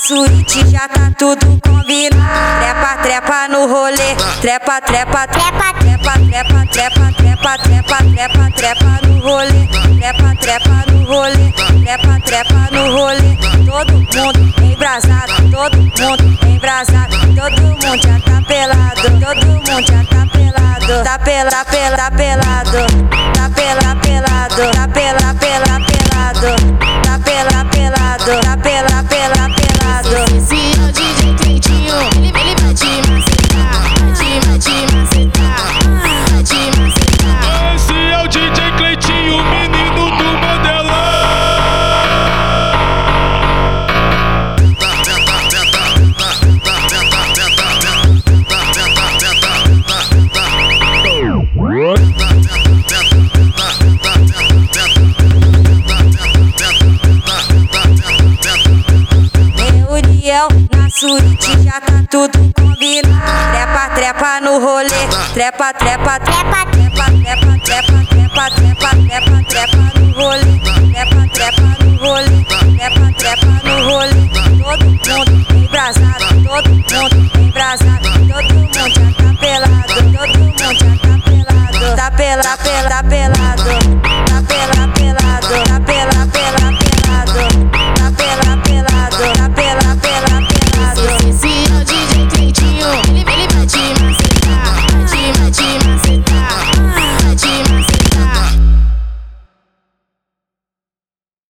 suíte já tá tudo combinado. Trepa, trepa no rolê, trepa, trepa, trepa, trepa, trepa, trepa, trepa, trepa, trepa, trepa no rolê, trepa, trepa no rolê, trepa, trepa no rolê. Todo mundo embrasado, todo mundo embrasado, todo mundo já tá pelado, todo mundo já tá pelado, tá pelado, tá pelado, tá pelado, pelado, tá pelado, pelado, pelado, tá pelado, pelado, tá pelado, pelado, pelado. Esse é o DJ Cleitinho, ele vai te macetar, vai te macetar, vai te macetar. Esse é o DJ Cleitinho, menino do modelão. Reunião na suíte já tá tudo combinado. Trepa, trepa no rolê, trepa, trepa, trepa, trepa, trepa, trepa, trepa, trepa, trepa, trepa no rolê, trepa, trepa no rolê, trepa, trepa no rolê. Todo mundo embrasado, todo mundo embrasado, todo mundo já tá pelado, todo mundo já tá pelado, tá pelado, tá pelado.